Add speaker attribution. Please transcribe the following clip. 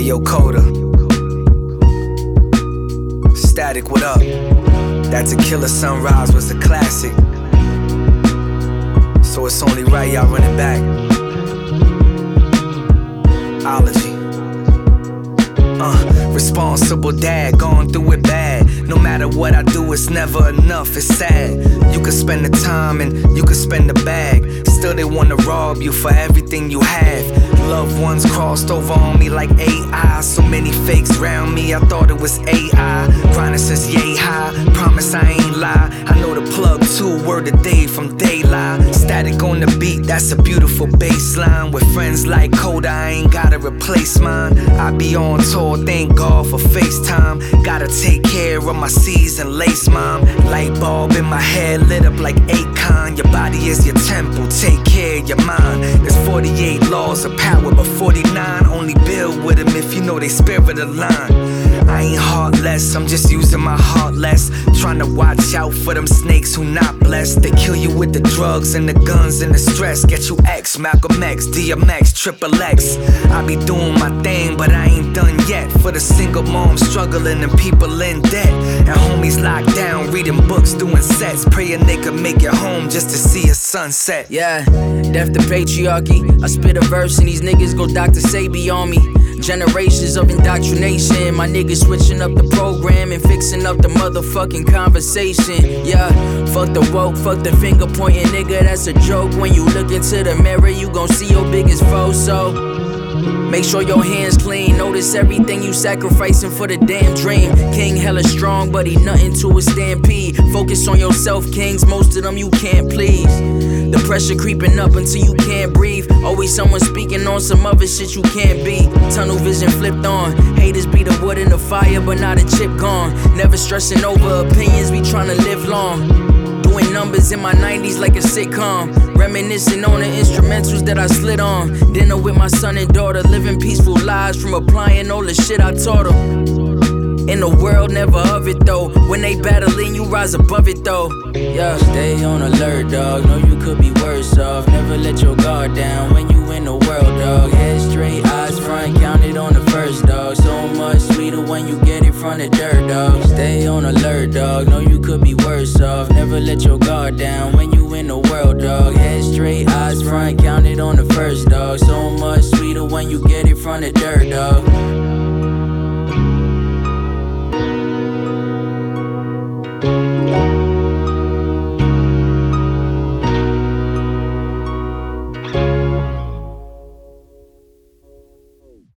Speaker 1: Yo, Coda. Static, what up? That Tequila Sunrise was a classic, so it's only right y'all run it back. Ology. Responsible dad, going through it bad. No matter what I do, it's never enough, it's sad. You can spend the time and you can spend the bag, still they wanna rob you for everything you have. Loved ones crossed over on me like AI. So many fakes around me, I thought it was AI. Grinding since yay high, promise I ain't lie. I know the plug too, word of day from daylight. Static on the beat, that's a beautiful bass line. With friends like Coda, I ain't gotta replace mine. I be on tour, thank God for FaceTime. Gotta take care of my C's and lace mom. Light bulb in my head lit up like Akon. Your body is your temple, take care of your mind. There's 48 laws of power, but 49 only build with them if you know they spirit align. I ain't heartless, I'm just using my heart less. Trying to watch out for them snakes who not blessed. They kill you with the drugs and the guns and the stress. Get you X, Malcolm X, DMX, Triple X. I be doing my thing, but I ain't done yet. For the single mom struggling and people in debt, and homies locked down reading books, doing sets. Praying they could make it home just to see a sunset.
Speaker 2: Yeah, death to patriarchy. I spit a verse and these niggas go Dr. Sebi on me. Generations of indoctrination. My niggas switching up the program and fixing up the motherfucking conversation. Yeah, fuck the woke, fuck the finger pointing, nigga, that's a joke. When you look into the mirror, you gon' see your biggest foe, so make sure your hands clean. Notice everything you sacrificing for the damn dream. King hella strong, but he nothing to a stampede. Focus on yourself, kings, most of them you can't please. The pressure creeping up until you can't breathe. Always someone speaking on some other shit you can't be. Tunnel vision flipped on. Haters be the wood in the fire, but not a chip gone. Never stressing over opinions, we tryna live long. Doing numbers in my 90s like a sitcom. Reminiscing on the instrumentals that I slid on. Dinner with my son and daughter, living peaceful lives from applying all the shit I taught them. In the world, never of it though. When they battling, you rise above it though. Yeah, stay on alert, dog. Know you could be worse off. Never let your guard down when you in the world, dog. Head straight, eyes front, count it on the first, dog. So much sweeter when you get in front of dirt, dog. Stay on alert, dog. Know you could be worse off. Never let your guard down when you in the world, dog. Head straight, eyes front, count it on the first, dog. So